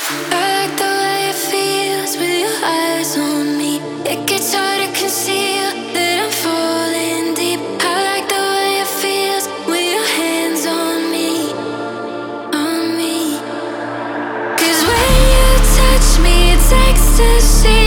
I like the way it feels with your eyes on me. It gets hard to conceal that I'm falling deep. I like the way it feels with your hands on me, on me. 'Cause when you touch me, it's ecstasy.